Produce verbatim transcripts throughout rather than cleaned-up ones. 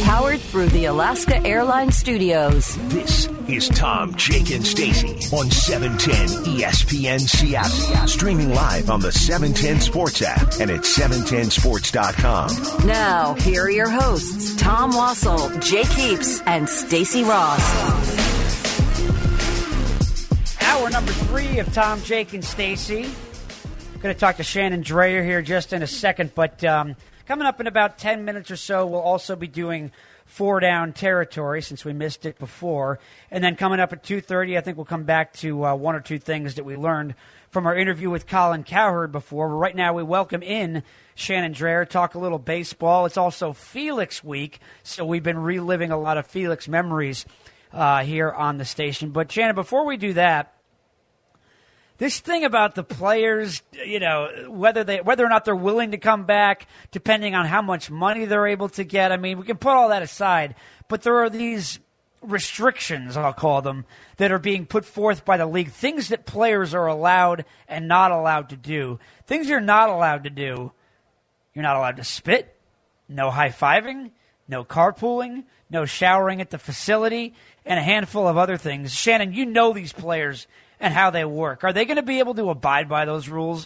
Powered through the Alaska Airlines Studios. This is Tom, Jake, and Stacy on seven ten E S P N Seattle. Streaming live on the seven ten Sports app and at seven ten sports dot com. Now, here are your hosts, Tom Wassel, Jake Heaps, and Stacy Ross. Hour number three of Tom, Jake, and Stacy. Going to talk to Shannon Drayer here just in a second, but um, coming up in about ten minutes or so, we'll also be doing four down territory since we missed it before. And then coming up at two thirty, I think we'll come back to uh, one or two things that we learned from our interview with Colin Cowherd before. But right now we welcome in Shannon Drayer, talk a little baseball. It's also Felix week, so we've been reliving a lot of Felix memories uh, here on the station. But Shannon, before we do that, this thing about the players, you know, whether they whether or not they're willing to come back, depending on how much money they're able to get. I mean, we can put all that aside, but there are these restrictions, I'll call them, that are being put forth by the league, things that players are allowed and not allowed to do. Things you're not allowed to do, you're not allowed to spit, no high-fiving, no carpooling, no showering at the facility, and a handful of other things. Shannon, you know these players and how they work. Are they going to be able to abide by those rules?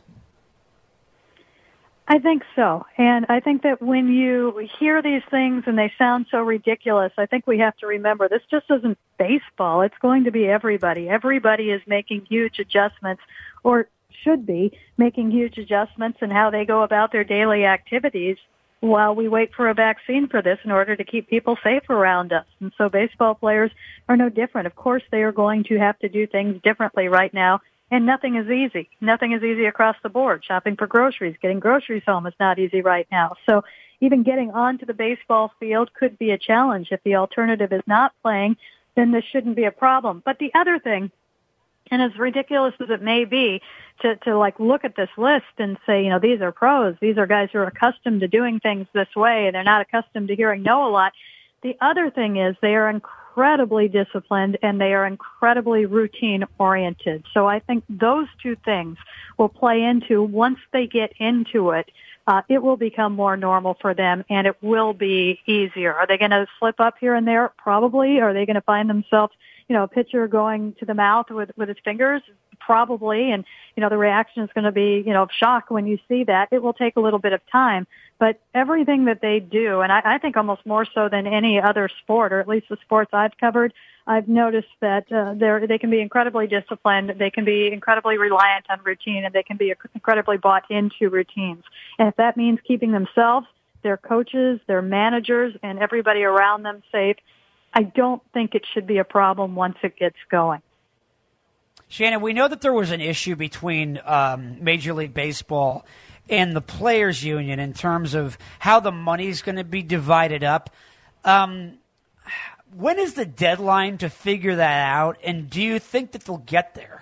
I think so. And I think that when you hear these things and they sound so ridiculous, I think we have to remember this just isn't baseball. It's going to be everybody. Everybody is making huge adjustments, or should be making huge adjustments in how they go about their daily activities while we wait for a vaccine for this in order to keep people safe around us. And so baseball players are no different. Of course, they are going to have to do things differently right now, and nothing is easy. Nothing is easy across the board. Shopping for groceries, getting groceries home is not easy right now. So even getting onto the baseball field could be a challenge. If the alternative is not playing, then this shouldn't be a problem. But the other thing, and as ridiculous as it may be, to, to like look at this list and say, you know, these are pros. These are guys who are accustomed to doing things this way, and they're not accustomed to hearing no a lot. The other thing is they are incredibly disciplined and they are incredibly routine oriented. So I think those two things will play into, once they get into it, uh, it will become more normal for them and it will be easier. Are they going to slip up here and there? Probably. Are they going to find themselves, you know, a pitcher going to the mouth with, with his fingers? Probably. And, you know, the reaction is going to be, you know, of shock when you see that. It will take a little bit of time. But everything that they do, and I, I think almost more so than any other sport, or at least the sports I've covered, I've noticed that uh, they're, they can be incredibly disciplined, they can be incredibly reliant on routine, and they can be incredibly bought into routines. And if that means keeping themselves, their coaches, their managers, and everybody around them safe, I don't think it should be a problem once it gets going. Shannon, we know that there was an issue between um, Major League Baseball and the Players Union in terms of how the money is going to be divided up. Um, when is the deadline to figure that out, and do you think that they'll get there?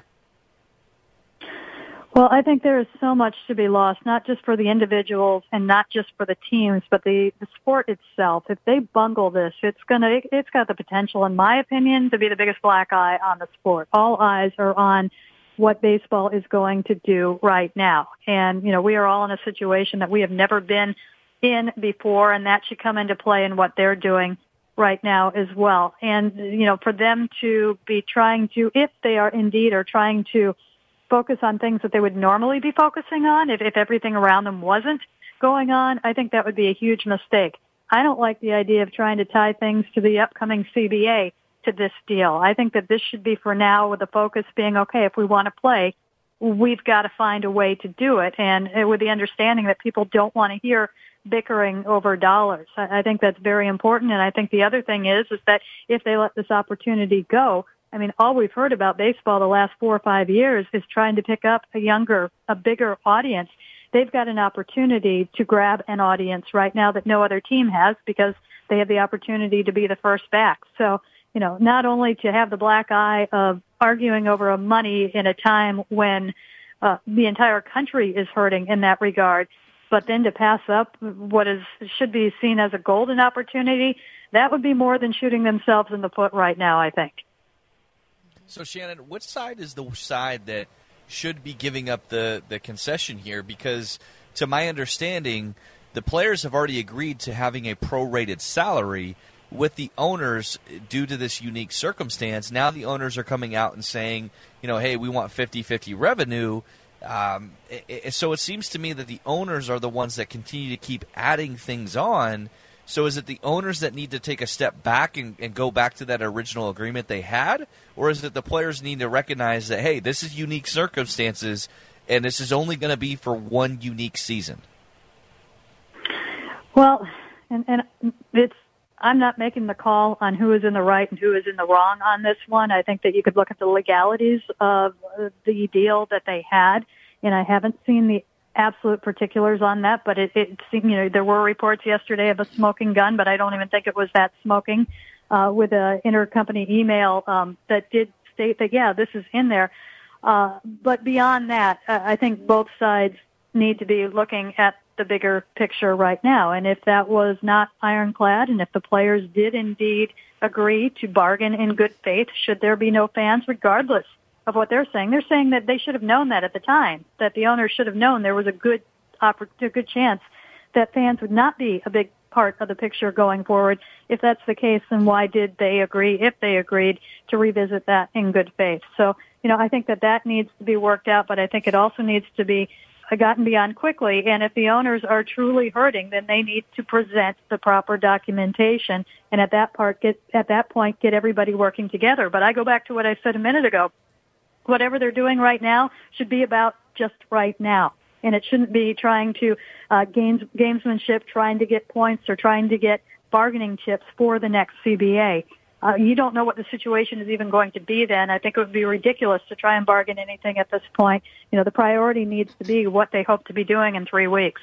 Well, I think there is so much to be lost, not just for the individuals and not just for the teams, but the, the sport itself. If they bungle this, it's gonna, it's got the potential, in my opinion, to be the biggest black eye on the sport. All eyes are on what baseball is going to do right now. And, you know, we are all in a situation that we have never been in before, and that should come into play in what they're doing right now as well. And, you know, for them to be trying to, if they are indeed are trying to focus on things that they would normally be focusing on, if, if everything around them wasn't going on, I think that would be a huge mistake. I don't like the idea of trying to tie things to the upcoming C B A to this deal. I think that this should be for now, with the focus being, okay, if we want to play, we've got to find a way to do it. And with the understanding that people don't want to hear bickering over dollars. I, I think that's very important. And I think the other thing is, is that if they let this opportunity go, I mean, all we've heard about baseball the last four or five years is trying to pick up a younger, a bigger audience. They've got an opportunity to grab an audience right now that no other team has, because they have the opportunity to be the first back. So, you know, not only to have the black eye of arguing over money in a time when uh, the entire country is hurting in that regard, but then to pass up what is should be seen as a golden opportunity, that would be more than shooting themselves in the foot right now, I think. So, Shannon, what side is the side that should be giving up the, the concession here? Because to my understanding, the players have already agreed to having a prorated salary with the owners due to this unique circumstance. Now the owners are coming out and saying, you know, hey, we want fifty-fifty revenue. Um, it, it, so it seems to me that the owners are the ones that continue to keep adding things on. So is it the owners that need to take a step back and, and go back to that original agreement they had? Or is it the players need to recognize that, hey, this is unique circumstances, and this is only going to be for one unique season? Well, and, and it's I'm not making the call on who is in the right and who is in the wrong on this one. I think that you could look at the legalities of the deal that they had, and I haven't seen the absolute particulars on that, but it, it seemed, you know, there were reports yesterday of a smoking gun, but I don't even think it was that smoking, uh, with an intercompany email, um, that did state that, yeah, this is in there. Uh, but beyond that, uh, I think both sides need to be looking at the bigger picture right now. And if that was not ironclad, and if the players did indeed agree to bargain in good faith, should there be no fans, regardless of what they're saying? They're saying that they should have known that at the time, that the owners should have known there was a good, a good chance that fans would not be a big part of the picture going forward. If that's the case, then why did they agree, if they agreed, to revisit that in good faith? So, you know, I think that that needs to be worked out, but I think it also needs to be gotten beyond quickly. And if the owners are truly hurting, then they need to present the proper documentation. And at that part, get, at that point, get everybody working together. But I go back to what I said a minute ago. Whatever they're doing right now should be about just right now. And it shouldn't be trying to, uh, games, gamesmanship, trying to get points or trying to get bargaining chips for the next C B A. Uh, you don't know what the situation is even going to be then. I think it would be ridiculous to try and bargain anything at this point. You know, the priority needs to be what they hope to be doing in three weeks.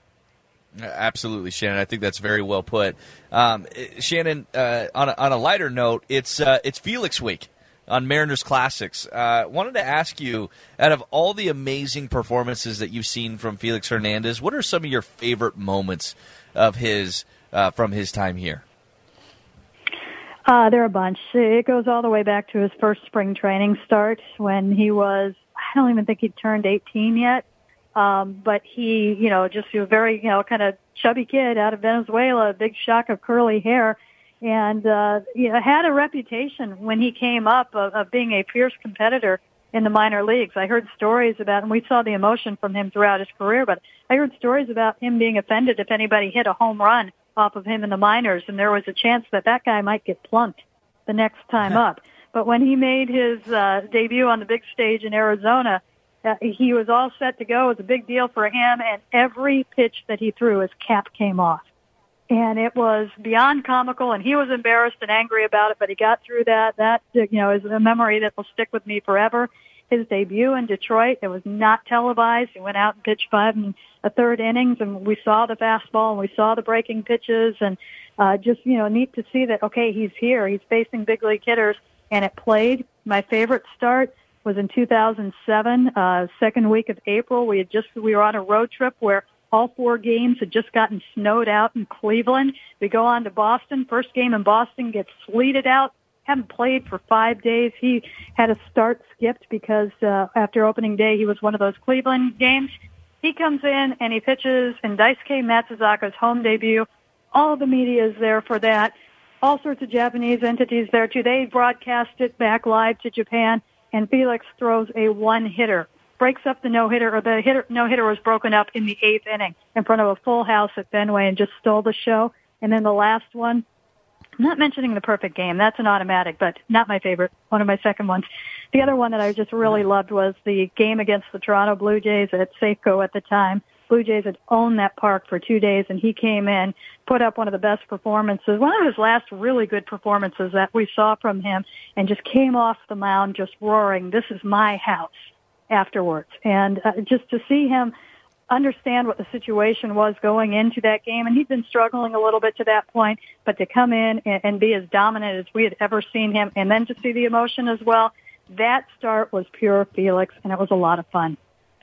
Absolutely, Shannon. I think that's very well put. Um, Shannon, uh, on, a, on a lighter note, it's uh, it's Felix Week on Mariners Classics. I uh, wanted to ask you, out of all the amazing performances that you've seen from Felix Hernandez, what are some of your favorite moments of his uh, from his time here? Uh, there are a bunch. It goes all the way back to his first spring training start when he was, I don't even think he'd turned eighteen yet. Um, but he, you know, just a very, you know, kind of chubby kid out of Venezuela, a big shock of curly hair, and, uh, you know, had a reputation when he came up of, of being a fierce competitor in the minor leagues. I heard stories about, and we saw the emotion from him throughout his career, but I heard stories about him being offended if anybody hit a home run off of him in the minors, and there was a chance that that guy might get plunked the next time up. But when he made his uh, debut on the big stage in Arizona, uh, he was all set to go. It was a big deal for him, and every pitch that he threw, his cap came off. And it was beyond comical, and he was embarrassed and angry about it, but he got through that. That, you know, is a memory that will stick with me forever. His debut in Detroit, it was not televised. He went out and pitched five and a third innings, and we saw the fastball, and we saw the breaking pitches, and uh, just, you know, neat to see that, okay, he's here. He's facing big league hitters, and it played. My favorite start was in two thousand seven, uh, second week of April. We had just, we were on a road trip where all four games had just gotten snowed out in Cleveland. We go on to Boston. First game in Boston gets sleeted out. Haven't played for five days. He had a start skipped because uh, after opening day, he was one of those Cleveland games. He comes in and he pitches in Daisuke Matsuzaka's home debut. All the media is there for that. All sorts of Japanese entities there too. They broadcast it back live to Japan, and Felix throws a one-hitter, breaks up the no-hitter, or the hitter, no-hitter was broken up in the eighth inning in front of a full house at Fenway and just stole the show. And then the last one, I'm not mentioning the perfect game. That's an automatic, but not my favorite. One of my second ones. The other one that I just really loved was the game against the Toronto Blue Jays at Safeco at the time. Blue Jays had owned that park for two days, and he came in, put up one of the best performances, one of his last really good performances that we saw from him, and just came off the mound just roaring, "This is my house," afterwards. And uh, just to see him understand what the situation was going into that game, and he'd been struggling a little bit to that point, but to come in and, and be as dominant as we had ever seen him, and then to see the emotion as well, that start was pure Felix, and it was a lot of fun.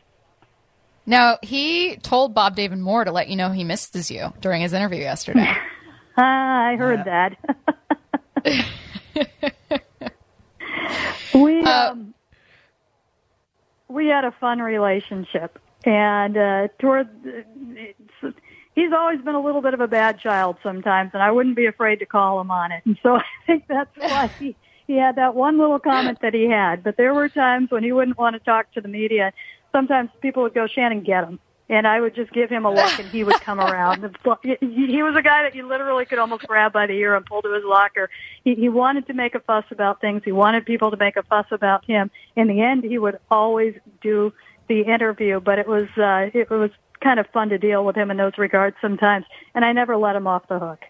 Now, he told Bob David Moore to let you know he misses you during his interview yesterday. uh, I heard yeah. that. we um, we had a fun relationship, and uh, toward he's always been a little bit of a bad child sometimes, and I wouldn't be afraid to call him on it. And so I think that's why he, he had that one little comment that he had. But there were times when he wouldn't want to talk to the media. Sometimes people would go, Shannon, get him. And I would just give him a look, and he would come around. He was a guy that you literally could almost grab by the ear and pull to his locker. He, he wanted to make a fuss about things. He wanted people to make a fuss about him. In the end, he would always do the interview, but it was uh, it was kind of fun to deal with him in those regards sometimes. And I never let him off the hook.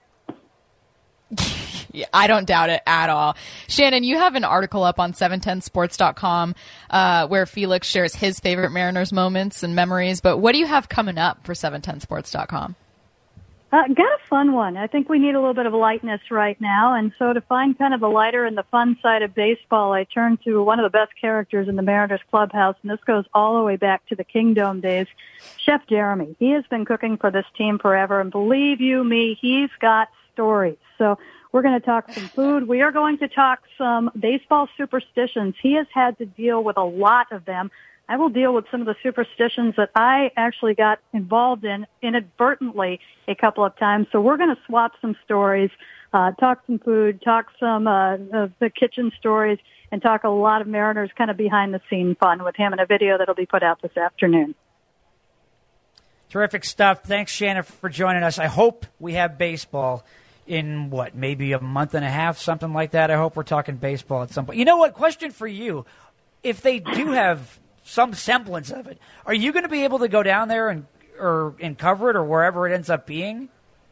Yeah, I don't doubt it at all. Shannon, you have an article up on seven ten sports dot com uh, where Felix shares his favorite Mariners moments and memories. But what do you have coming up for seven ten sports dot com? Uh, got a fun one. I think we need a little bit of lightness right now. And so to find kind of the lighter and the fun side of baseball, I turned to one of the best characters in the Mariners clubhouse. And this goes all the way back to the Kingdome days, Chef Jeremy. He has been cooking for this team forever. And believe you me, he's got stories. So we're going to talk some food. We are going to talk some baseball superstitions. He has had to deal with a lot of them. I will deal with some of the superstitions that I actually got involved in inadvertently a couple of times. So we're going to swap some stories, uh, talk some food, talk some uh, of the kitchen stories, and talk a lot of Mariners kind of behind-the-scene fun with him in a video that will be put out this afternoon. Terrific stuff. Thanks, Shannon, for joining us. I hope we have baseball in, what, maybe a month and a half, something like that. I hope we're talking baseball at some point. You know what? Question for you. If they do have some semblance of it, are you going to be able to go down there and or and cover it or wherever it ends up being?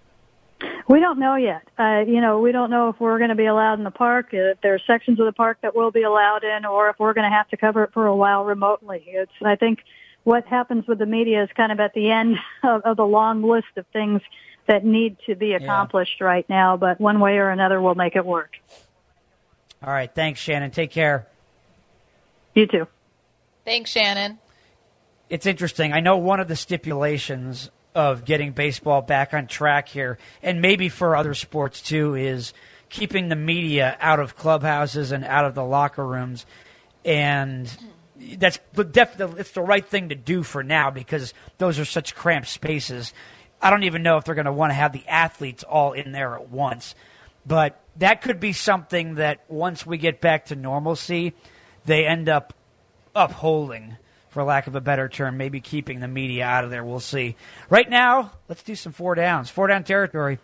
We don't know yet. Uh, you know, we don't know if we're going to be allowed in the park, if there are sections of the park that we'll be allowed in, or if we're going to have to cover it for a while remotely. It's, I think what happens with the media is kind of at the end of, of the long list of things that need to be accomplished yeah. right now, but one way or another we'll make it work. All right. Thanks, Shannon. Take care. You too. Thanks, Shannon. It's interesting. I know one of the stipulations of getting baseball back on track here, and maybe for other sports too, is keeping the media out of clubhouses and out of the locker rooms. And that's definitely it's the right thing to do for now because those are such cramped spaces. I don't even know if they're going to want to have the athletes all in there at once. But that could be something that once we get back to normalcy, they end up upholding, for lack of a better term, maybe keeping the media out of there. We'll see. Right now, let's do some four downs. Four down territory.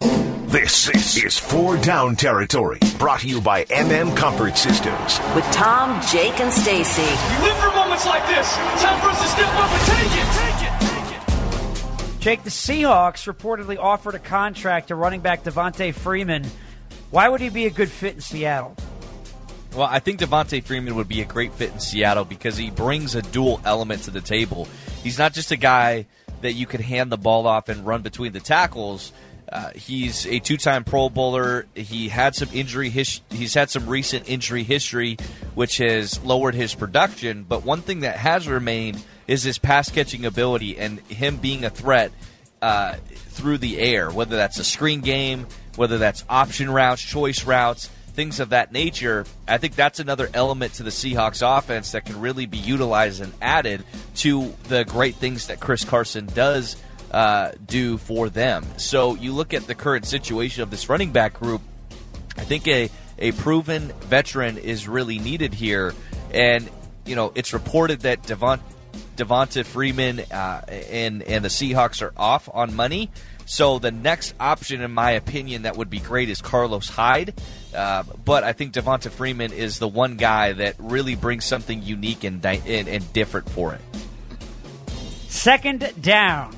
This, this is Four Down Territory, brought to you by M M Comfort Systems. With Tom, Jake, and Stacy. We live for moments like this. Time for us to step up and take it, take it, take it. Jake, the Seahawks reportedly offered a contract to running back Devontae Freeman. Why would he be a good fit in Seattle? Well, I think Devontae Freeman would be a great fit in Seattle because he brings a dual element to the table. He's not just a guy that you could hand the ball off and run between the tackles. Uh, he's a two-time Pro Bowler. He had some injury. His- he's had some recent injury history, which has lowered his production. But one thing that has remained is his pass-catching ability and him being a threat uh, through the air, whether that's a screen game, whether that's option routes, choice routes, things of that nature. I think that's another element to the Seahawks offense that can really be utilized and added to the great things that Chris Carson does uh, do for them. So you look at the current situation of this running back group, I think a, a proven veteran is really needed here. And, you know, it's reported that Devon, Devonta Freeman uh, and, and the Seahawks are off on money. So the next option, in my opinion, that would be great is Carlos Hyde. Uh, but I think Devonta Freeman is the one guy that really brings something unique and, di- and, and different for it. Second down.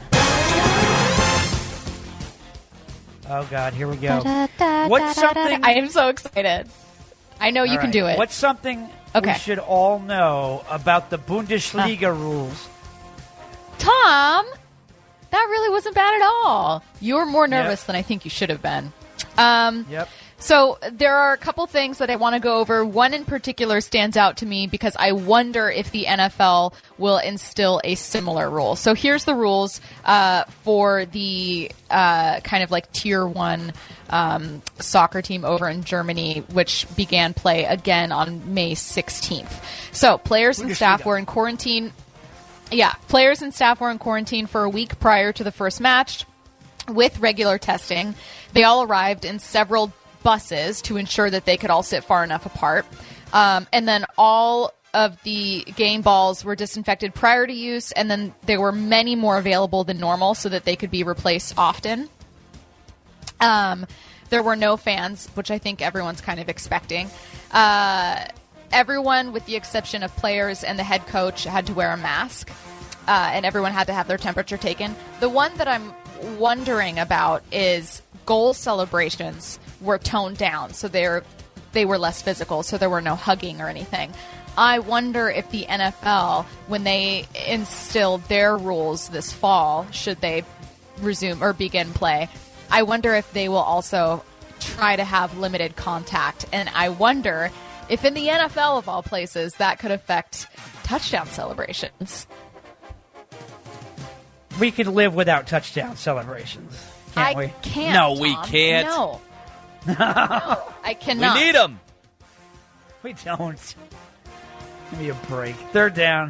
Oh, God, here we go. Da, da, da, What's da, da, something... da. I am so excited. I know you all can right. do it. What's something okay. we should all know about the Bundesliga uh. rules? Tom, that really wasn't bad at all. You were more nervous yep. than I think you should have been. Um, yep. So there are a couple things that I want to go over. One in particular stands out to me because I wonder if the N F L will instill a similar rule. So here's the rules uh, for the uh, kind of like tier one um, soccer team over in Germany, which began play again on May sixteenth. So players and staff were in quarantine. Yeah, players and staff were in quarantine for a week prior to the first match. with regular testing. They all arrived in several buses to ensure that they could all sit far enough apart. Um, and then all of the game balls were disinfected prior to use, and then there were many more available than normal so that they could be replaced often. Um, there were no fans, which I think everyone's kind of expecting. Uh, everyone, with the exception of players and the head coach, had to wear a mask, uh, and everyone had to have their temperature taken. The one that I'm wondering about is goal celebrations were toned down, so they're they were less physical, so there were no hugging or anything. I wonder if the N F L, when they instill their rules this fall, should they resume or begin play, I wonder if they will also try to have limited contact. And I wonder if in the N F L, of all places, that could affect touchdown celebrations. We could live without touchdown celebrations, can't I we? can't. No, we Tom. can't. No. no, I cannot. We need them. We don't. Give me a break. Third down.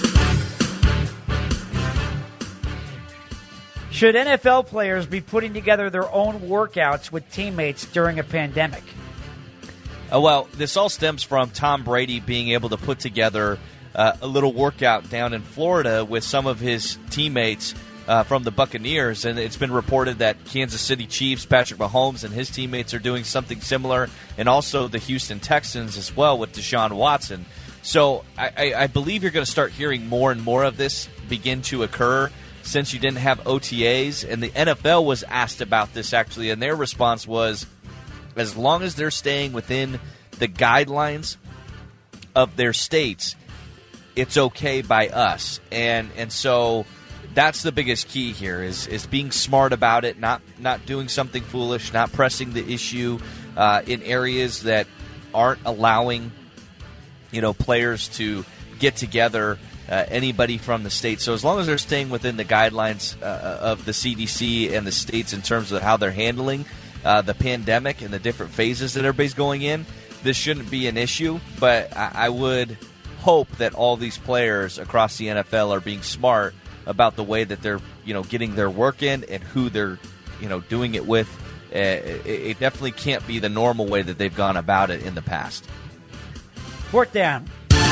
Should N F L players be putting together their own workouts with teammates during a pandemic? Uh, well, this all stems from Tom Brady being able to put together uh, a little workout down in Florida with some of his teammates uh, from the Buccaneers, and it's been reported that Kansas City Chiefs, Patrick Mahomes, and his teammates are doing something similar, and also the Houston Texans as well with Deshaun Watson. So I, I, I believe you're going to start hearing more and more of this begin to occur since you didn't have O T As, and the N F L was asked about this actually, and their response was, as long as they're staying within the guidelines of their states, it's okay by us. And and so that's the biggest key here is is being smart about it, not not doing something foolish, not pressing the issue uh, in areas that aren't allowing, you know, players to get together, uh, anybody from the state. So as long as they're staying within the guidelines uh, of the C D C and the states in terms of how they're handling uh, the pandemic and the different phases that everybody's going in, this shouldn't be an issue. But I, I would hope that all these players across the N F L are being smart about the way that they're, you know, getting their work in and who they're, you know, doing it with. Uh, it, it definitely can't be the normal way that they've gone about it in the past. Fourth down.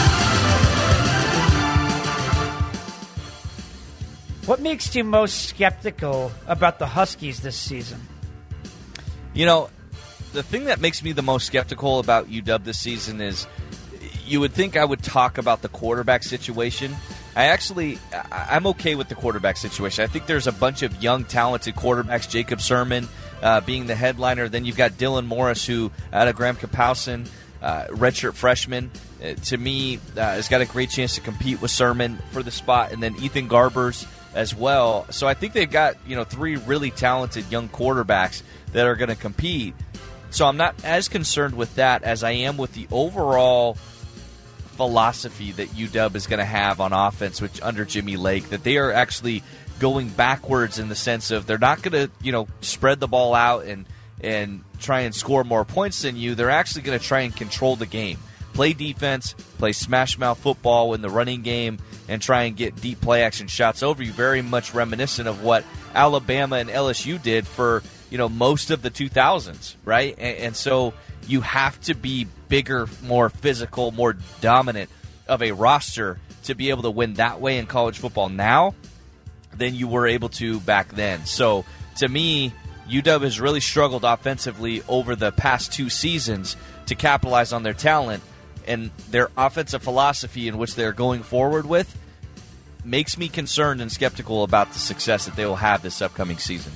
What makes you most skeptical about the Huskies this season? You know, the thing that makes me the most skeptical about U W this season is you would think I would talk about the quarterback situation. I actually, I'm okay with the quarterback situation. I think there's a bunch of young, talented quarterbacks, Jacob Sermon uh, being the headliner. Then you've got Dylan Morris, who out of Graham Kapowson, uh, redshirt freshman, uh, to me, uh, has got a great chance to compete with Sermon for the spot. And then Ethan Garbers as well. So I think they've got, you know, three really talented young quarterbacks that are going to compete. So I'm not as concerned with that as I am with the overall philosophy that U W is going to have on offense, which under Jimmy Lake, that they are actually going backwards in the sense of they're not going to, you know, spread the ball out and and try and score more points than you. They're actually going to try and control the game, play defense, play smash mouth football in the running game, and try and get deep play action shots over you. Very much reminiscent of what Alabama and L S U did for, you know, most of the two thousands, right? And, and so you have to be bigger, more physical, more dominant of a roster to be able to win that way in college football now than you were able to back then. So to me, U W has really struggled offensively over the past two seasons to capitalize on their talent, and their offensive philosophy in which they're going forward with makes me concerned and skeptical about the success that they will have this upcoming season.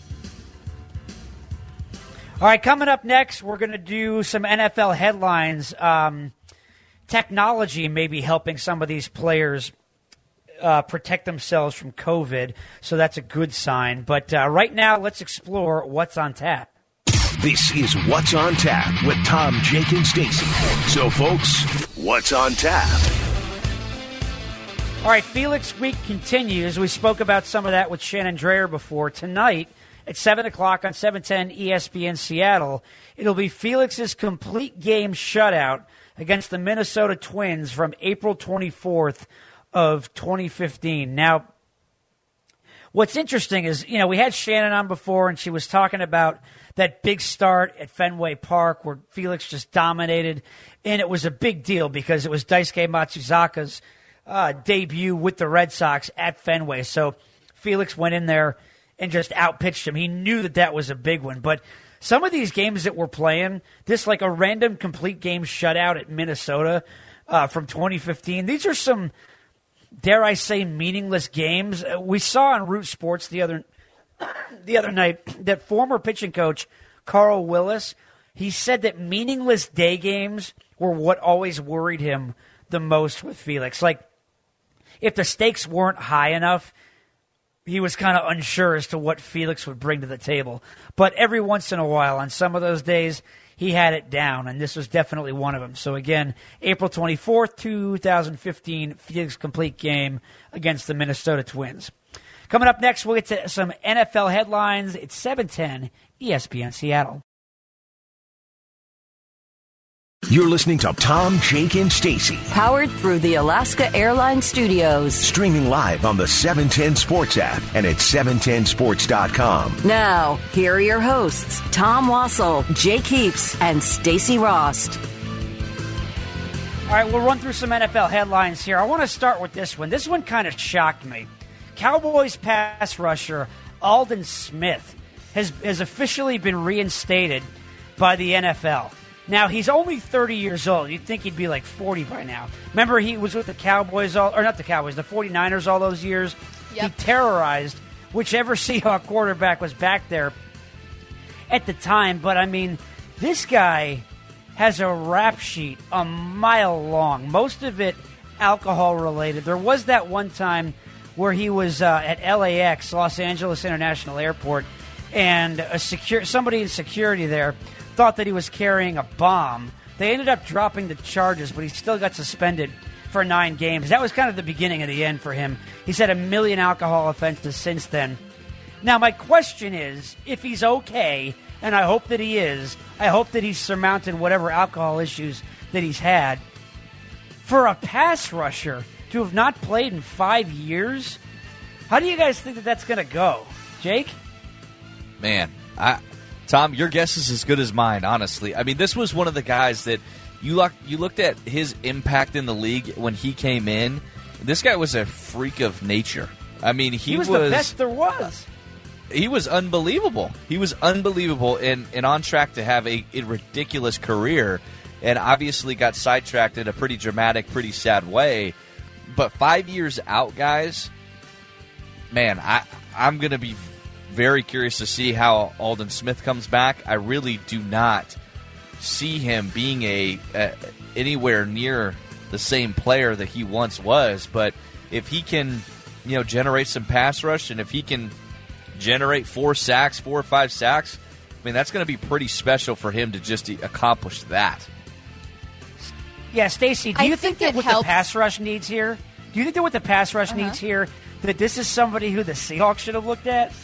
All right, coming up next, we're going to do some N F L headlines. Um, technology may be helping some of these players uh, protect themselves from COVID, so that's a good sign. But uh, right now, let's explore what's on tap. This is What's on Tap with Tom, Jake, and Stacey. So, folks, what's on tap? All right, Felix Week continues. We spoke about some of that with Shannon Drayer before. Tonight, at seven o'clock on seven ten E S P N Seattle, it'll be Felix's complete game shutout against the Minnesota Twins from April twenty-fourth of twenty fifteen. Now, what's interesting is, you know, we had Shannon on before, and she was talking about that big start at Fenway Park where Felix just dominated, and it was a big deal because it was Daisuke Matsuzaka's uh, debut with the Red Sox at Fenway. So Felix went in there and just outpitched him. He knew that that was a big one. But some of these games that we're playing, this like a random complete game shutout at Minnesota uh, from twenty fifteen, these are some, dare I say, meaningless games. We saw on Root Sports the other the other night that former pitching coach Carl Willis, he said that meaningless day games were what always worried him the most with Felix. Like, if the stakes weren't high enough, he was kind of unsure as to what Felix would bring to the table. But every once in a while, on some of those days, he had it down, and this was definitely one of them. So again, April twenty-fourth, twenty fifteen, Felix complete game against the Minnesota Twins. Coming up next, we'll get to some N F L headlines. It's seven ten E S P N Seattle. You're listening to Tom, Jake, and Stacy. Powered through the Alaska Airlines Studios. Streaming live on the seven ten Sports app and at seven ten sports dot com. Now, here are your hosts, Tom Wassel, Jake Heaps, and Stacy Rost. All right, we'll run through some N F L headlines here. I want to start with this one. This one kind of shocked me. Cowboys pass rusher Aldon Smith has, has officially been reinstated by the N F L. Now, he's only thirty years old. You'd think he'd be like forty by now. Remember, he was with the Cowboys, all, or not the Cowboys, the forty-niners all those years? Yep. He terrorized whichever Seahawks quarterback was back there at the time. But, I mean, this guy has a rap sheet a mile long, most of it alcohol-related. There was that one time where he was uh, at L A X, Los Angeles International Airport, and a secure somebody in security there thought that he was carrying a bomb. They ended up dropping the charges, but he still got suspended for nine games. That was kind of the beginning of the end for him. He's had a million alcohol offenses since then. Now, my question is, if he's okay, and I hope that he is, I hope that he's surmounted whatever alcohol issues that he's had, for a pass rusher to have not played in five years, how do you guys think that that's going to go? Jake? Man, I... Tom, your guess is as good as mine, honestly. I mean, this was one of the guys that you look, you looked at his impact in the league when he came in. This guy was a freak of nature. I mean, he, he was, was the best there was. He was unbelievable. He was unbelievable and, and on track to have a, a ridiculous career, and obviously got sidetracked in a pretty dramatic, pretty sad way. But five years out, guys, man, I, I'm going to be very curious to see how Aldon Smith comes back. I really do not see him being a, a anywhere near the same player that he once was. But if he can, you know, generate some pass rush, and if he can generate four sacks, four or five sacks, I mean, that's going to be pretty special for him to just accomplish that. Yeah, Stacy, do I you think, think that what helps. the pass rush needs here, do you think that what the pass rush uh-huh. needs here, that this is somebody who the Seahawks should have looked at?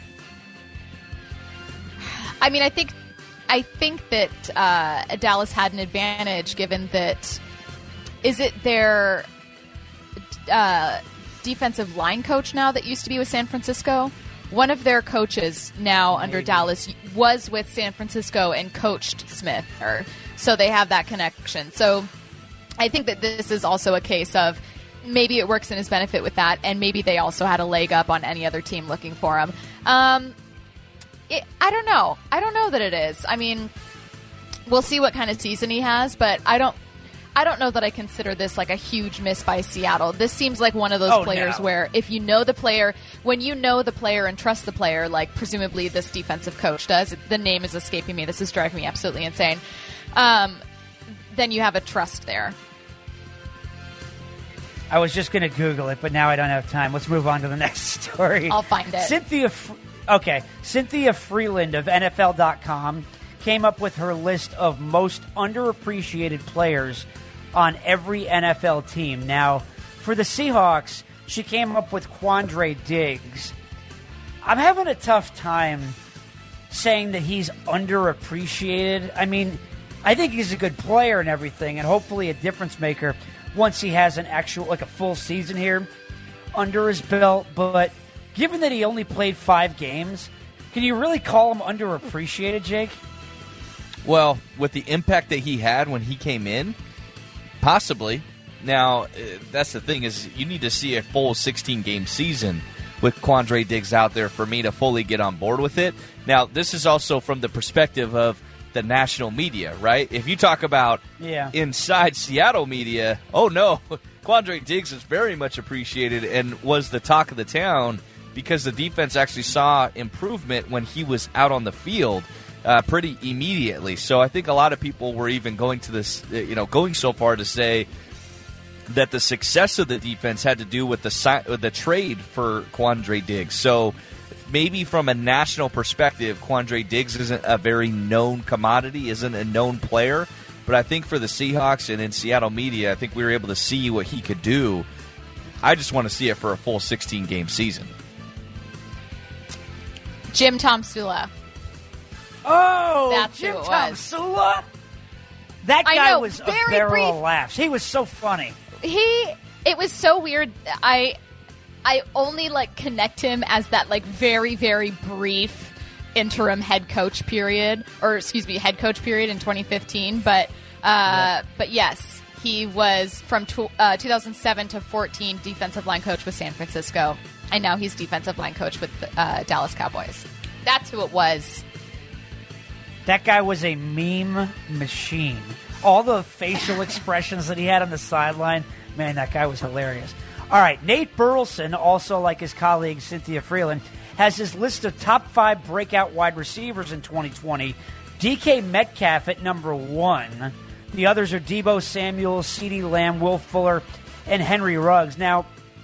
I mean, I think I think that uh, Dallas had an advantage given that, is it their uh, defensive line coach now that used to be with San Francisco? One of their coaches now Maybe. under Dallas was with San Francisco and coached Smith, or, so they have that connection. So I think that this is also a case of maybe it works in his benefit with that, and maybe they also had a leg up on any other team looking for him. Um It, I don't know. I don't know that it is. I mean, we'll see what kind of season he has, but I don't I don't know that I consider this like a huge miss by Seattle. This seems like one of those oh, players no. where if you know the player, when you know the player and trust the player, like presumably this defensive coach does, the name is escaping me. This is driving me absolutely insane. Um, then you have a trust there. I was just going to Google it, but now I don't have time. Let's move on to the next story. I'll find it. Cynthia... Fr- Okay, Cynthia Freeland of N F L dot com came up with her list of most underappreciated players on every N F L team. Now, for the Seahawks, she came up with Quandre Diggs. I'm having a tough time saying that he's underappreciated. I mean, I think he's a good player and everything, and hopefully a difference maker once he has an actual, like a full season here under his belt, but given that he only played five games, can you really call him underappreciated, Jake? Well, with the impact that he had when he came in, possibly. Now, uh, that's the thing is you need to see a full sixteen-game season with Quandre Diggs out there for me to fully get on board with it. Now, this is also from the perspective of the national media, right? If you talk about yeah. inside Seattle media, oh no, Quandre Diggs is very much appreciated and was the talk of the town because the defense actually saw improvement when he was out on the field uh, pretty immediately. So I think a lot of people were even going to this, you know, going so far to say that the success of the defense had to do with the with the trade for Quandre Diggs. So maybe from a national perspective, Quandre Diggs isn't a very known commodity, isn't a known player. But I think for the Seahawks and in Seattle media, I think we were able to see what he could do. I just want to see it for a full sixteen-game season. Jim Tomsula. Oh, That's Jim who it was. Tomsula. That I guy know, was a very barrel brief. of laughs. He was so funny. He, it was so weird. I, I only like connect him as that like very, very brief interim head coach period, or excuse me, head coach period in twenty fifteen. But, uh, Yep. but yes, he was from tw- uh, two thousand seven to fourteen defensive line coach with San Francisco, and now he's defensive line coach with the uh, Dallas Cowboys. That's who it was. That guy was a meme machine. All the facial expressions that he had on the sideline, man, that guy was hilarious. All right, Nate Burleson, also like his colleague Cynthia Freeland, has his list of top five breakout wide receivers in twenty twenty. D K Metcalf at number one. The others are Deebo Samuel, CeeDee Lamb, Will Fuller, and Henry Ruggs. Now,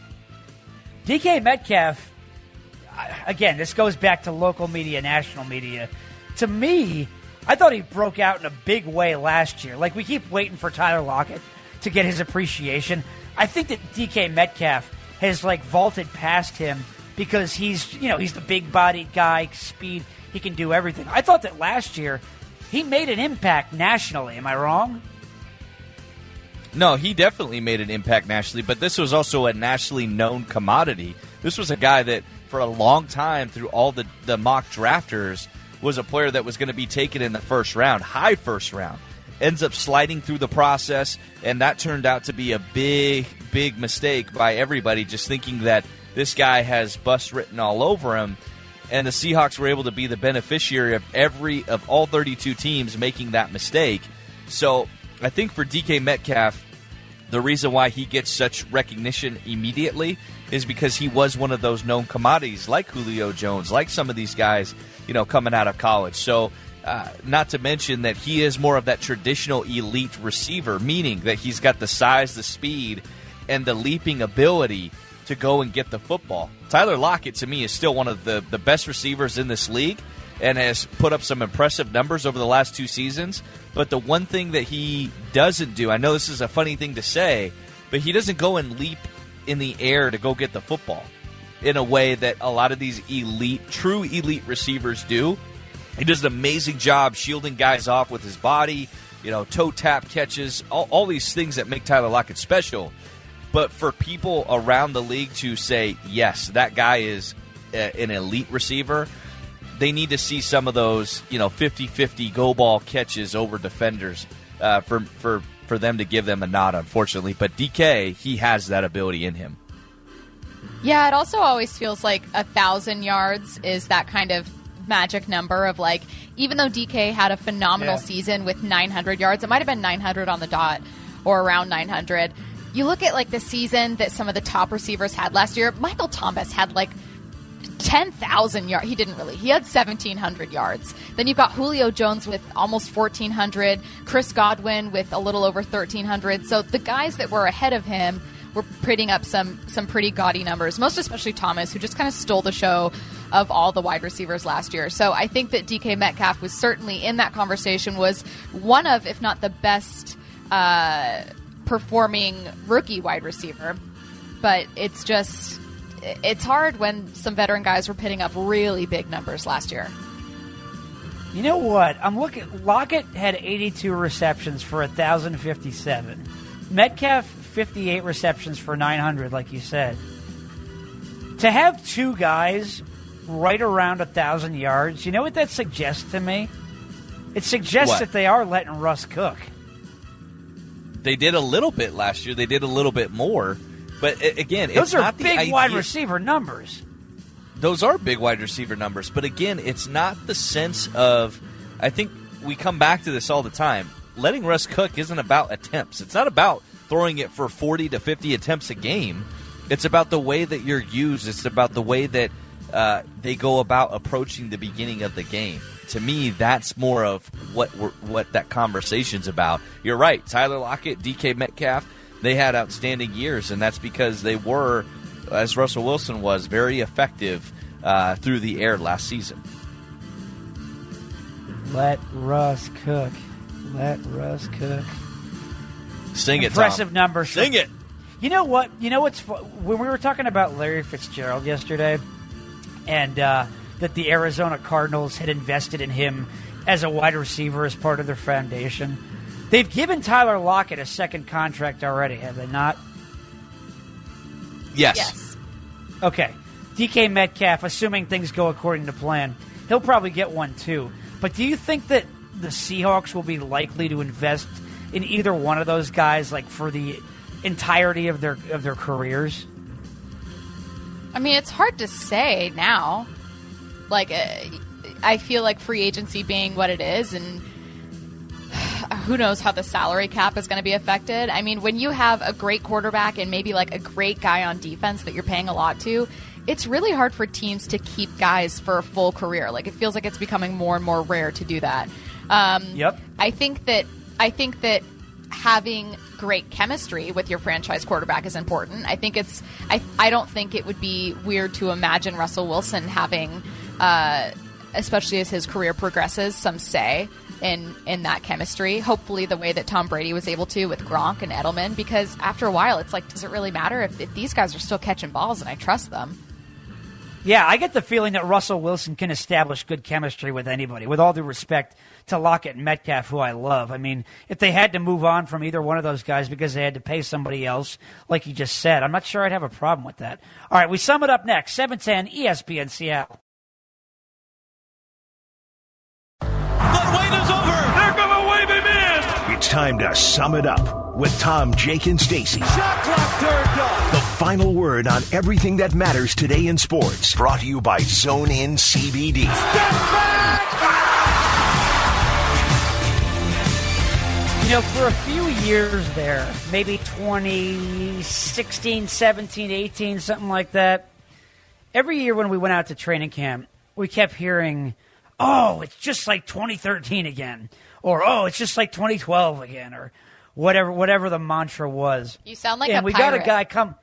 D K Metcalf, again, this goes back to local media, national media. To me, I thought he broke out in a big way last year. Like, we keep waiting for Tyler Lockett to get his appreciation. I think that D K Metcalf has, like, vaulted past him because he's, you know, he's the big-bodied guy, speed, he can do everything. I thought that last year he made an impact nationally. Am I wrong? No, he definitely made an impact nationally, but this was also a nationally known commodity. This was a guy that, for a long time, through all the, the mock drafters, was a player that was going to be taken in the first round, high first round. Ends up sliding through the process, and that turned out to be a big, big mistake by everybody, just thinking that this guy has bust written all over him. And the Seahawks were able to be the beneficiary of every of all thirty-two teams making that mistake. So I think for D K Metcalf, the reason why he gets such recognition immediately is because he was one of those known commodities like Julio Jones, like some of these guys, you know, coming out of college. So uh, not to mention that he is more of that traditional elite receiver, meaning that he's got the size, the speed, and the leaping ability to go and get the football. Tyler Lockett, to me, is still one of the, the best receivers in this league and has put up some impressive numbers over the last two seasons. But the one thing that he doesn't do, I know this is a funny thing to say, but he doesn't go and leap in the air to go get the football in a way that a lot of these elite, true elite receivers do. He does an amazing job shielding guys off with his body, you know, toe tap catches, all, all these things that make Tyler Lockett special. But for people around the league to say, yes, that guy is a, an elite receiver, they need to see some of those, you know, fifty-fifty go ball catches over defenders uh, for, for, for them to give them a nod, unfortunately. But D K, he has that ability in him. Yeah, it also always feels like a thousand yards is that kind of magic number of like, even though D K had a phenomenal Yeah. season with nine hundred yards, it might have been nine hundred on the dot or around nine hundred. You look at like the season that some of the top receivers had last year. Michael Thomas had like ten thousand yards. He didn't really. He had seventeen hundred yards. Then you've got Julio Jones with almost fourteen hundred, Chris Godwin with a little over thirteen hundred. So the guys that were ahead of him were putting up some some pretty gaudy numbers, most especially Thomas, who just kind of stole the show of all the wide receivers last year. So I think that D K Metcalf was certainly in that conversation, was one of, if not the best uh, performing rookie wide receiver. But it's just, it's hard when some veteran guys were putting up really big numbers last year. You know what? I'm looking. Lockett had eighty-two receptions for one thousand fifty-seven. Metcalf, fifty-eight receptions for nine hundred, like you said. To have two guys right around a thousand yards, you know what that suggests to me? It suggests What? that they are letting Russ cook. They did a little bit last year. They did a little bit more. But a- again, Those it's are not the big idea. wide receiver numbers. Those are big wide receiver numbers. But again, it's not the sense of, I think we come back to this all the time. Letting Russ cook isn't about attempts. It's not about throwing it for forty to fifty attempts a game. It's about the way that you're used. It's about the way that uh, they go about approaching the beginning of the game. To me, that's more of what we're, what that conversation's about. You're right. Tyler Lockett, D K Metcalf, they had outstanding years, and that's because they were, as Russell Wilson was, very effective uh, through the air last season. Let Russ cook. Let Russ cook. Sing it, Impressive Tom. numbers. Sing it. You know what? You know what's fu- when we were talking about Larry Fitzgerald yesterday, and uh, that the Arizona Cardinals had invested in him as a wide receiver as part of their foundation. They've given Tyler Lockett a second contract already, have they not? Yes. Yes. Okay. D K Metcalf, assuming things go according to plan, he'll probably get one too. But do you think that the Seahawks will be likely to invest in either one of those guys, like for the entirety of their of their careers? I mean, it's hard to say now. Like, uh, I feel like free agency being what it is, and who knows how the salary cap is going to be affected. I mean, when you have a great quarterback and maybe like a great guy on defense that you're paying a lot to, it's really hard for teams to keep guys for a full career. Like, it feels like it's becoming more and more rare to do that. Um, Yep. I think that I think that having great chemistry with your franchise quarterback is important. I think it's I I don't think it would be weird to imagine Russell Wilson having, uh, especially as his career progresses, some say in in that chemistry. Hopefully the way that Tom Brady was able to with Gronk and Edelman, because after a while it's like, does it really matter if, if these guys are still catching balls and I trust them? Yeah, I get the feeling that Russell Wilson can establish good chemistry with anybody, with all due respect to Lockett and Metcalf, who I love. I mean, if they had to move on from either one of those guys because they had to pay somebody else, like you just said, I'm not sure I'd have a problem with that. All right, we sum it up next, seven ten E S P N Seattle. The wait is over. They're gonna wave him in. It's time to sum it up with Tom, Jake, and Stacy. Shot clock turned off. The final word on everything that matters today in sports. Brought to you by Zone In C B D. Step back. You know, for a few years there, maybe twenty sixteen, seventeen, eighteen, something like that, every year when we went out to training camp, we kept hearing, oh, it's just like twenty thirteen again, or oh, it's just like twenty twelve again, or whatever whatever the mantra was. You sound like and a we pirate. got a guy come,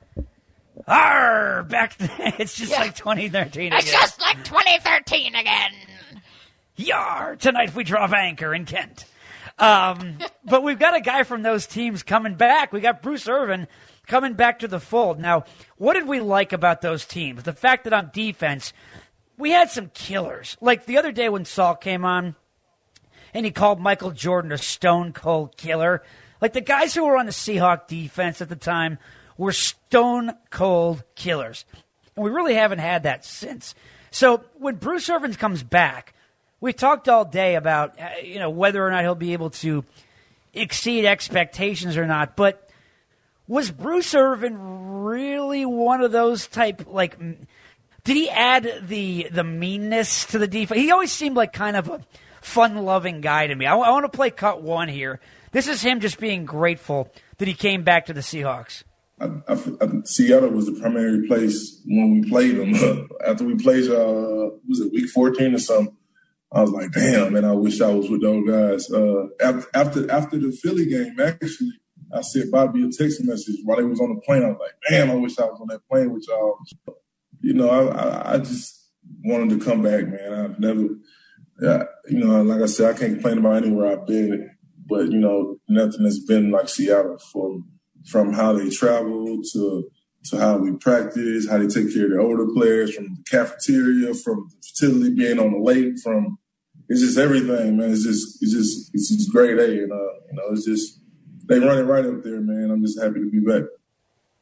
arr, back, it's just Yeah. like twenty thirteen again. It's just like twenty thirteen again. Yar, tonight we drop anchor in Kent. Um, but we've got a guy from those teams coming back. We got Bruce Irvin coming back to the fold. Now, what did we like about those teams? The fact that on defense, we had some killers. Like the other day when Saul came on and he called Michael Jordan a stone cold killer. Like the guys who were on the Seahawk defense at the time were stone cold killers. And we really haven't had that since. So when Bruce Irvin comes back, we talked all day about, uh, you know, whether or not he'll be able to exceed expectations or not. But was Bruce Irvin really one of those type, like, m- did he add the the meanness to the defense? He always seemed like kind of a fun-loving guy to me. I, I want to play cut one here. This is him just being grateful that he came back to the Seahawks. I, I, I, Seattle was the primary place when we played them. After we played, uh, was it week fourteen or something? I was like, damn, man, I wish I was with those guys. Uh, after, after after the Philly game, actually, I sent Bobby a text message while he was on the plane. I was like, damn, I wish I was on that plane with y'all. You know, I, I, I just wanted to come back, man. I've never, yeah, you know, like I said, I can't complain about anywhere I've been, but, you know, nothing has been like Seattle from, from how they travel to to how we practice, how they take care of their older players, from the cafeteria, from the facility being on the lake, from it's just everything, man. It's just it's just it's just grade A, and uh, you know, it's just they run it right up there, man. I'm just happy to be back.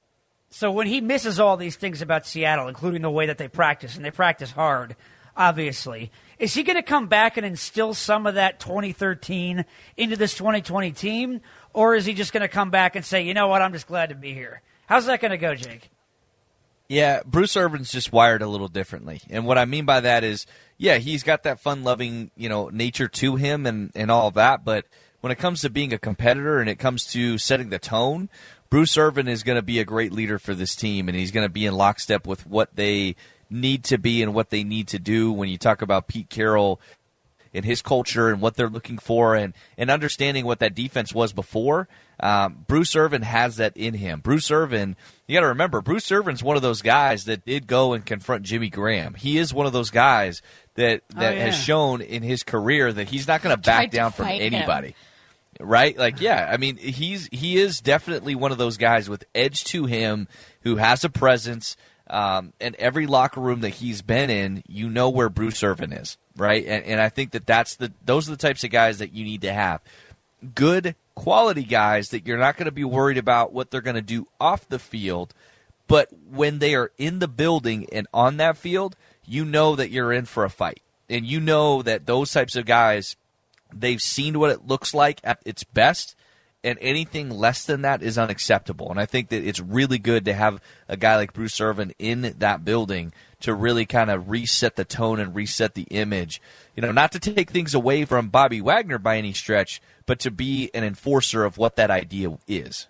So when he misses all these things about Seattle, including the way that they practice, and they practice hard, obviously, is he going to come back and instill some of that twenty thirteen into this twenty twenty team, or is he just going to come back and say, you know what, I'm just glad to be here? How's that going to go, Jake? Yeah, Bruce Irvin's just wired a little differently. And what I mean by that is, yeah, he's got that fun-loving, you know, nature to him and, and all of that, but when it comes to being a competitor and it comes to setting the tone, Bruce Irvin is going to be a great leader for this team, and he's going to be in lockstep with what they need to be and what they need to do. When you talk about Pete Carroll and his culture and what they're looking for and, and understanding what that defense was before, um, Bruce Irvin has that in him. Bruce Irvin, you got to remember, Bruce Irvin's one of those guys that did go and confront Jimmy Graham. He is one of those guys that, that oh, yeah. has shown in his career that he's not going to back down from anybody. Him. Right? Like, yeah, I mean, he's he is definitely one of those guys with edge to him who has a presence. Um, and every locker room that he's been in, you know where Bruce Irvin is, right? And, and I think that that's the those are the types of guys that you need to have. Good quality guys that you're not going to be worried about what they're going to do off the field, but when they are in the building and on that field, you know that you're in for a fight. And you know that those types of guys, they've seen what it looks like at its best, and anything less than that is unacceptable. And I think that it's really good to have a guy like Bruce Irvin in that building to really kind of reset the tone and reset the image. You know, not to take things away from Bobby Wagner by any stretch, but to be an enforcer of what that idea is.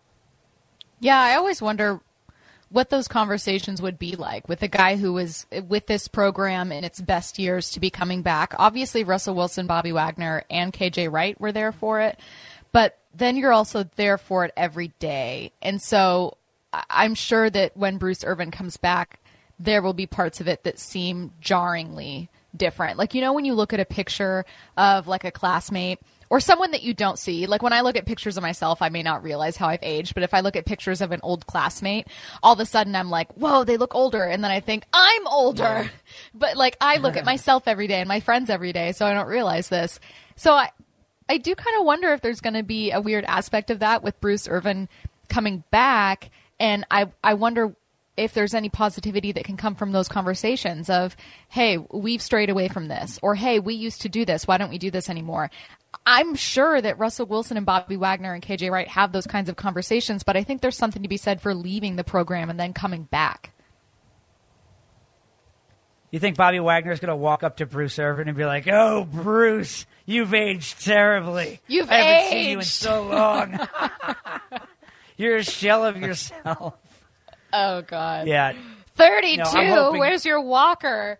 Yeah, I always wonder what those conversations would be like with a guy who was with this program in its best years to be coming back. Obviously, Russell Wilson, Bobby Wagner, and K J Wright were there for it, but then you're also there for it every day. And so I'm sure that when Bruce Irvin comes back, there will be parts of it that seem jarringly different. Like, you know, when you look at a picture of like a classmate or someone that you don't see, like when I look at pictures of myself, I may not realize how I've aged, but if I look at pictures of an old classmate, all of a sudden I'm like, whoa, they look older. And then I think I'm older. Yeah. But like I look at myself every day and my friends every day, so I don't realize this. So I, I do kind of wonder if there's going to be a weird aspect of that with Bruce Irvin coming back. And I, I wonder if there's any positivity that can come from those conversations of, hey, we've strayed away from this, or hey, we used to do this. Why don't we do this anymore? I'm sure that Russell Wilson and Bobby Wagner and K J Wright have those kinds of conversations, but I think there's something to be said for leaving the program and then coming back. You think Bobby Wagner is going to walk up to Bruce Irvin and be like, oh, Bruce, you've aged terribly. You've I haven't aged. seen you in so long. You're a shell of yourself. Oh, God. Yeah. thirty-two? No, hoping... Where's your walker?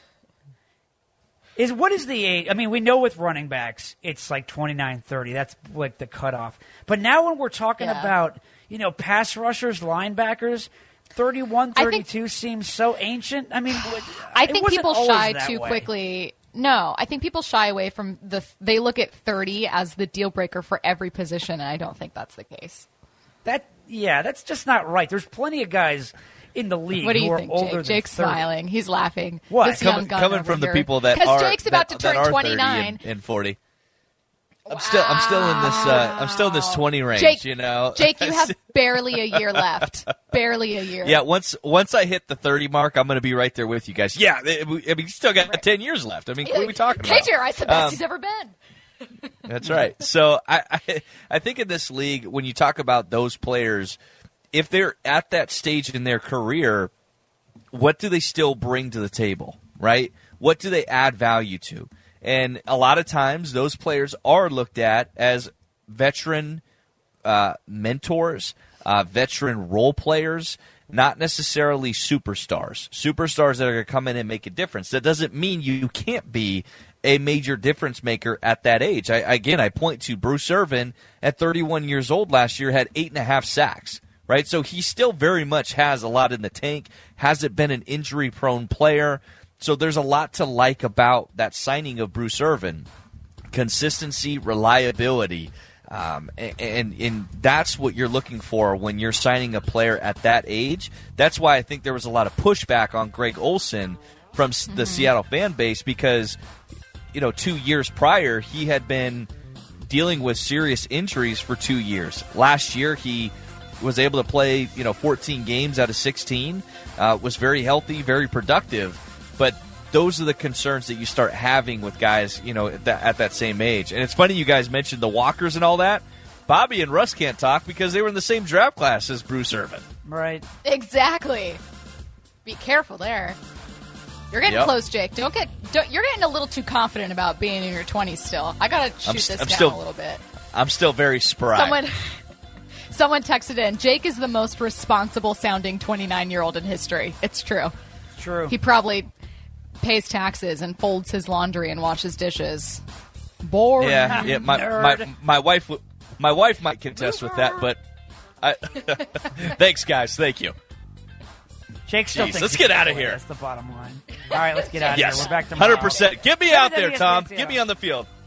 Is What is the age? I mean, we know with running backs, it's like twenty-nine, thirty. That's like the cutoff. But now when we're talking yeah. about, you know, pass rushers, linebackers, thirty-one, thirty-two think, seems so ancient. I mean, I think people shy too way. quickly. No, I think people shy away from the, they look at thirty as the deal breaker for every position, and I don't think that's the case. That, yeah, that's just not right. There's plenty of guys in the league what do you who are think, older Jake? than Jake's thirty. Smiling. He's laughing. What? This young coming gun coming over from here. the people that Because are Jake's about that, to turn that are twenty-nine thirty and, and forty. I'm wow. still I'm still in this uh, I'm still in this twenty range, Jake, you know. Jake, you have barely a year left. Barely a year. Yeah, once once I hit the thirty mark, I'm going to be right there with you guys. Yeah, I mean, you still got right. ten years left. I mean, what are we talking K J about? Wright's the best um, he's ever been. That's right. So I, I I think in this league, when you talk about those players, if they're at that stage in their career, what do they still bring to the table, right? What do they add value to? And a lot of times those players are looked at as veteran uh, mentors, uh, veteran role players, not necessarily superstars. Superstars that are going to come in and make a difference. That doesn't mean you can't be a major difference maker at that age. I, again, I point to Bruce Irvin at thirty-one years old last year, had eight and a half sacks. Right, so he still very much has a lot in the tank, hasn't been an injury-prone player. So there's a lot to like about that signing of Bruce Irvin. Consistency, reliability, um, and, and, and that's what you're looking for when you're signing a player at that age. That's why I think there was a lot of pushback on Greg Olsen from mm-hmm. the Seattle fan base because, you know, two years prior, he had been dealing with serious injuries for two years. Last year, he was able to play, you know, fourteen games out of sixteen, uh, was very healthy, very productive. But those are the concerns that you start having with guys, you know, at that, at that same age. And it's funny you guys mentioned the Walkers and all that. Bobby and Russ can't talk because they were in the same draft class as Bruce Irvin. Right. Exactly. Be careful there. You're getting Yep. close, Jake. Don't get. Don't, you're getting a little too confident about being in your twenties still. I gotta shoot I'm, this I'm down still, a little bit. I'm still very spry. Someone, someone texted in. Jake is the most responsible sounding twenty-nine year old in history. It's true. It's true. He probably pays taxes and folds his laundry and washes dishes. Boring. Yeah, yeah. My, my my wife my wife might contest with that, but I, thanks, guys. Thank you. Jake still Jeez, thinks let's he get can out of play. here. That's the bottom line. All right, let's get out of Yes, here. We're back tomorrow. one hundred percent. Get me out there, Tom. Get me on the field.